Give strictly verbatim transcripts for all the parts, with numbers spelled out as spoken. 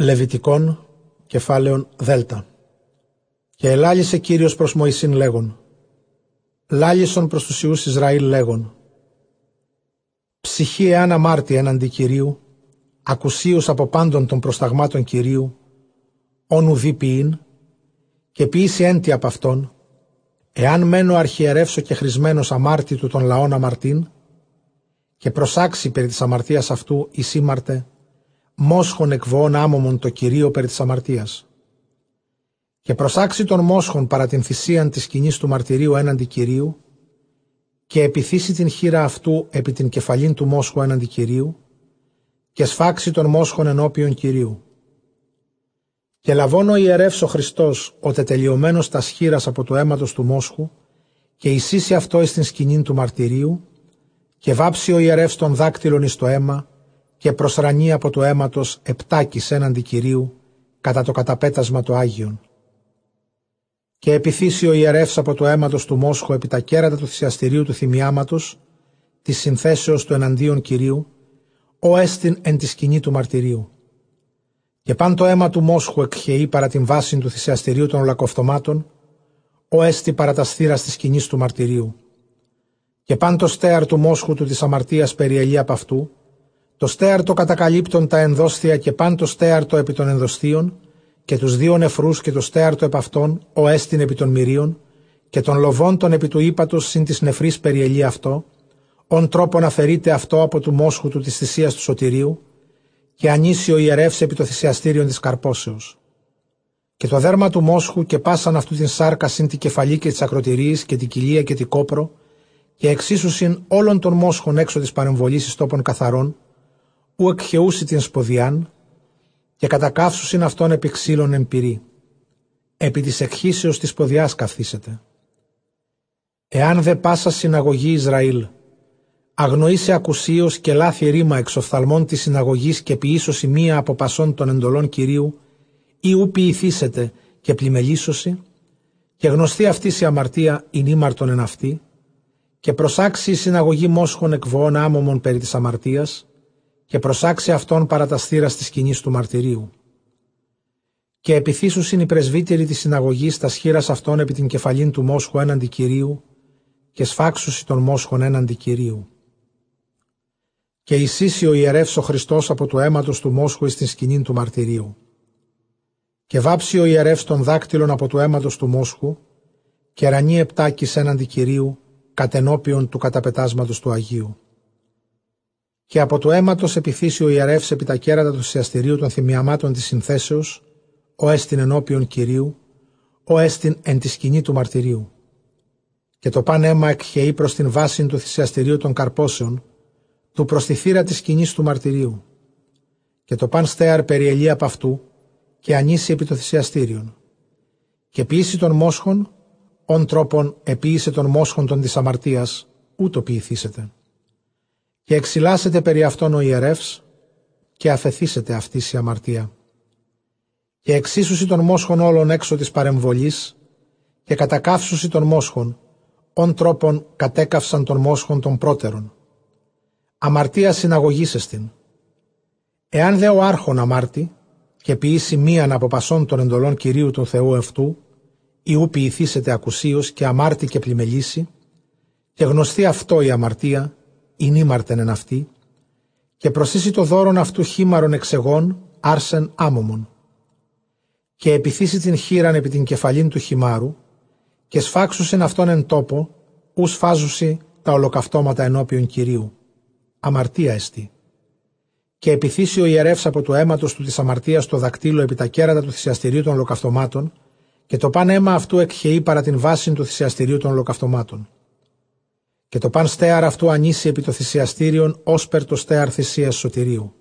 Λεβιτικών, κεφάλαιον Δέλτα. Και ελάλησε Κύριος προς Μωυσήν λέγον, λάλησον προς τους ιούς Ισραήλ λέγον, ψυχή εάν αμάρτη έναντι Κυρίου, ακουσίους από πάντων των προσταγμάτων Κυρίου, όν ουδή ποιήν, και ποιήσει έντι απ' αυτόν, εάν μένω αρχιερεύσω και χρησμένος αμάρτη του των λαών αμαρτήν, και προσάξει περί της αμαρτίας αυτού εισήμαρτε, μόσχον εκβοών άμωμον το Κυρίο περί της αμαρτίας. Και προσάξει τον μόσχον παρά την θυσίαν της σκηνής του μαρτυρίου έναντι Κυρίου, και επιθύσει την χείρα αυτού επί την κεφαλήν του μόσχου έναντι Κυρίου, και σφάξει τον μόσχον ενώπιον Κυρίου. Και λαβών ο ιερεύς ο Χριστός, ο τετελειωμένος τας χείρας από το αίματος του μόσχου, και εισήσει αυτό εις την σκηνήν του μαρτυρίου, και βάψει ο ιερεύς τον δάκτυλον εις το αίμα, και προσρανεί από το αίματος επτάκης έναντι Κυρίου, κατά το καταπέτασμα το Άγιον. Και επιθύσει ο ιερεύς από το αίματος του μόσχου επί τα κέρατα του θυσιαστηρίου του θυμιάματος, της συνθέσεως του εναντίον Κυρίου, ο έστιν εν τη σκηνή του μαρτυρίου. Και παν το αίμα του μόσχου εκχεεί παρά την βάση του θυσιαστηρίου των ολακαυτωμάτων, ο έστι παρά τα στήρας της σκηνής του μαρτυρίου. Και παν το στέαρ του μόσχου του της αμαρτίας περιελεί απ' αυτού, το στέαρ το κατακαλύπτων τα ενδόστια και παν το στέαρ το επί των ενδοστίων, και τους δύο νεφρούς και το στέαρ το επ' αυτών, ο έστιν επί των μυρίων, και των λοβών των επί του ύπατος συν της νεφρής περιελεί αυτό, ον τρόπον αφαιρείται αυτό από του μόσχου του της θυσίας του σωτηρίου, και ανήσει ο ιερεύς επί το θυσιαστήριον της καρπόσεως. Και το δέρμα του μόσχου και πάσαν αυτού την σάρκα συν τη κεφαλή και της ακροτηρίας και την κοιλία και την κόπρο, και εξίσουσιν όλων των μόσχων έξω της παρεμβολής εις τόπων καθαρών, ου εκχεούσι την σποδιάν, και κατακαύσουσιν αυτόν επί ξύλων εν πυρί. Επί της εκχύσεως της ποδιάς καυθήσετε. Εάν δε πάσα συναγωγή Ισραήλ, αγνοήσει ακουσίως και λάθη ρήμα εξ οφθαλμών της συναγωγής και ποιήσωση μία από πασών των εντολών Κυρίου, ή ου ποιηθήσετε και πλημελήσωση, και γνωστή αυτής η αμαρτία ειν ήμαρτον εν αυτή, και προσάξει η συναγωγή μόσχων εκβοών άμωμον περί της αμαρτίας, και προσάξει αυτόν παρά τα στήρας της σκηνής του μαρτυρίου. Και επιθύσουσιν οι πρεσβύτεροι της συναγωγής τα σχήρας αυτών επί την κεφαλήν του μόσχου έναντι Κυρίου, και σφάξουσι των μόσχων έναντι Κυρίου. Και εισήσει ο ιερεύς ο Χριστός από το αίματος του μόσχου εις την σκηνήν του μαρτυρίου. Και βάψει ο ιερεύς των δάκτυλων από το αίματος του μόσχου, και ρανεί επτάκης έναντι Κυρίου, κατενώπιον του καταπετάσματος του Αγίου. Και από το αίματος επιθύσει ο ιερεύς επί τα κέρατα του θυσιαστηρίου των θυμιαμάτων της συνθέσεως, ο έστιν ενώπιον Κυρίου, ο έστιν εν τη σκηνή του μαρτυρίου. Και το παν αίμα εκχεεί προς την βάση του θυσιαστηρίου των καρπόσεων, του προς τη θύρα της σκηνής του μαρτυρίου. Και το παν στέαρ περιελεί απ' αυτού, και ανήσει επί το θυσιαστήριον. Και ποιήσει των μόσχων, ον τρόπον επίησε των μόσχων των της αμαρτίας, ούτω ποιηθήσετε. Και εξηλάσετε περί αυτόν ο ιερεύς, και αφεθήσετε αυτής η αμαρτία. Και εξίσουσι των μόσχων όλων έξω της παρεμβολής, και κατακαύσουσι των μόσχων, ον τρόπον κατέκαυσαν των μόσχων των πρώτερων. Αμαρτία συναγωγήσεστην. Εάν δε ο άρχον αμάρτη, και ποιήσει μίαν από πασών των εντολών Κυρίου του Θεού αυτού, ή ου ποιηθήσετε ακουσίως και αμάρτη και πλημελήσει, και γνωστή αυτό η αμαρτία, ειν ήμαρτεν εν αυτή, και προσίσει το δώρον αυτού χήμαρον εξεγών, άρσεν άμωμον. Και επιθύσει την χείραν επί την κεφαλήν του χυμάρου, και σφάξουσιν αυτόν εν τόπο, ου σφάζουσι τα ολοκαυτώματα ενώπιον Κυρίου. Αμαρτία εστί. Και επιθύσει ο ιερεύς από το αίματος του της αμαρτίας το δακτύλο επί τα κέρατα του θυσιαστηρίου των ολοκαυτωμάτων, και το παν αίμα αυτού εκχεεί παρά την βάση του θυσιαστηρίου των ολοκαυτωμάτων. Και το παν στέαρ αυτού ανήσει επί το θυσιαστήριον όσπερ το στέαρ θυσίας σωτηρίου.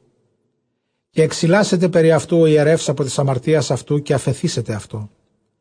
Και εξηλάσετε περί αυτού ο ιερεύς από της αμαρτίας αυτού και αφεθήσετε αυτό.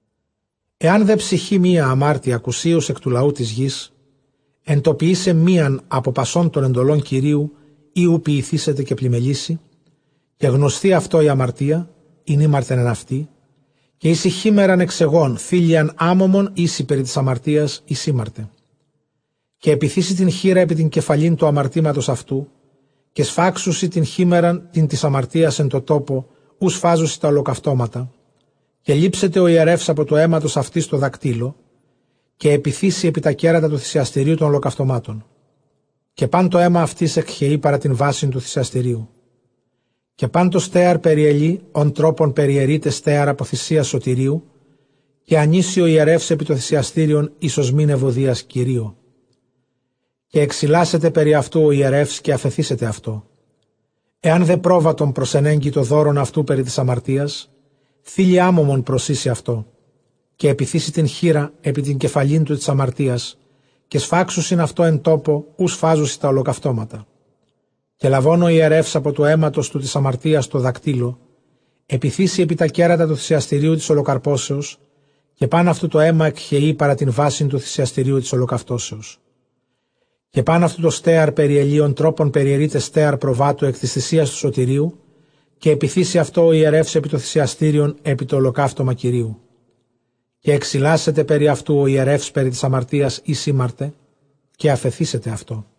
Εάν δε ψυχή μία αμάρτη ακουσίως εκ του λαού της γης, εντοπιείσαι μίαν από πασών των εντολών Κυρίου, ή ου ποιηθήσετε και πλημελήσει, και γνωστή αυτό η αμαρτία, ειν ήμαρτεν εν αυτή, και ήσι χήμεραν εξεγών, θήλιαν άμωμον ήσι περί της αμαρτίας εις ήμαρτε. Και επιθύσει την χείρα επί την κεφαλήν του αμαρτήματος αυτού, και σφάξουσι την χήμεραν την της αμαρτίας εν το τόπο, ους φάζουσι τα ολοκαυτώματα, και λείψετε ο ιερεύς από το αίματος αυτής το δακτύλο, και επιθύσει επί τα κέρατα του θυσιαστηρίου των ολοκαυτωμάτων. Και παν το αίμα αυτής εκχεεί παρά την βάση του θυσιαστηρίου. Και παν το στέαρ περιελεί, ον τρόπον περιερείται στέαρ από θυσία σωτηρίου, και ανήσει ο ιερεύς επί το θυσιαστήριον ίσως μην ευωδίας Κυρίω. Και εξηλάσετε περί αυτού ο ιερεύς και αφεθήσετε αυτό. Εάν δε πρόβατον προσενέγγει το δώρον αυτού περί της αμαρτίας, θύλι άμωμον προσήσει αυτό, και επιθύσει την χείρα επί την κεφαλήν του της αμαρτίας, και σφάξουσιν αυτό εν τόπο, ους φάζουσι τα ολοκαυτώματα. Και λαβών ο ιερεύς από το αίματος του της αμαρτίας το δακτύλο, επιθύσει επί τα κέρατα του θυσιαστηρίου της ολοκαρπώσεως, και πάνω αυτού το αίμα εκχεεί παρά την βάση του θυσιαστηρίου της ολοκαυτώσεως. Και πάνω αυτού το στέαρ περιελίων τρόπον περιερείται στέαρ προβάτου εκ της θυσίας του σωτηρίου, και επιθύσει αυτό ο ιερεύς επί το θυσιαστήριον επί το ολοκαύτωμα Κυρίου. Και εξηλάσετε περί αυτού ο ιερεύς περί της αμαρτίας ή σήμαρτε, και αφεθήσετε αυτό.